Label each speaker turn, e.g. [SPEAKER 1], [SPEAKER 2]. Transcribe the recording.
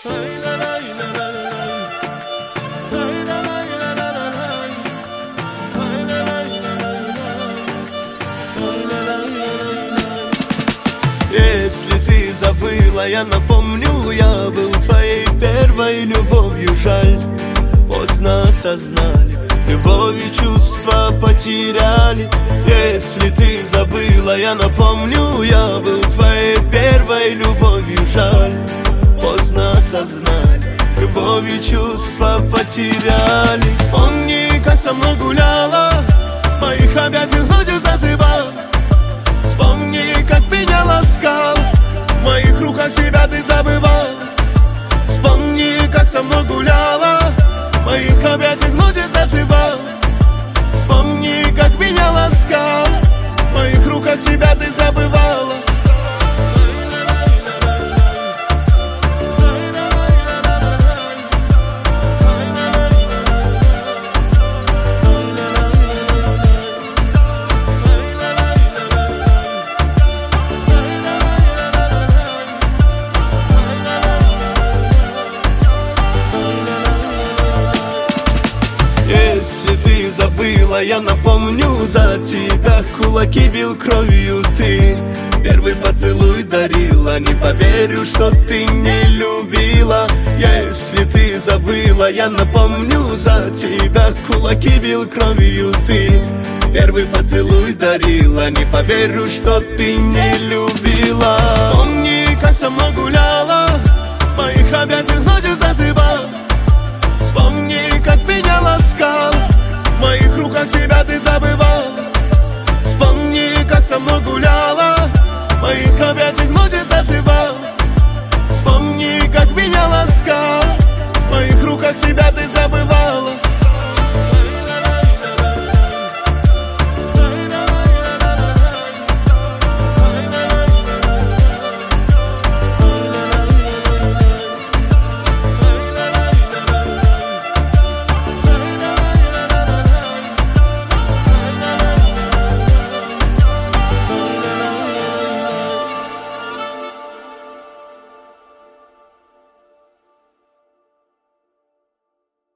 [SPEAKER 1] Если ты забыла, я напомню, я был твоей первой любовью. Жаль, поздно осознали, любовь и чувства потеряли. Если ты забыла, я напомню, я был твоей первой любовью. Жаль, поздно осознали, любовь и чувства потеряли. Вспомни, как со мной гуляла, моих объятий вроде зазывал. Вспомни, как меня ласкал, в моих руках себя ты забывал. Вспомни, как со мной гуляла, в моих объятиях вроде зазывал. Вспомни, как меня ласкал, в моих руках себя ты забывала. Если ты забыла, я напомню, за тебя кулаки бил кровью ты. Первый поцелуй дарила, не поверю, что ты не любила. Если ты забыла, я напомню, за тебя кулаки бил кровью ты. Первый поцелуй дарила, не поверю, что ты не любила. Вспомни, как со мной гуляла, в моих объятиях вроде зазывал. Вспомни, как меня ласкал, в моих руках себя ты забывал. Вспомни, как со мной гуляла, в моих объятиях вроде зазывал. Вспомни, как меня ласкал, в моих руках себя ты забывала.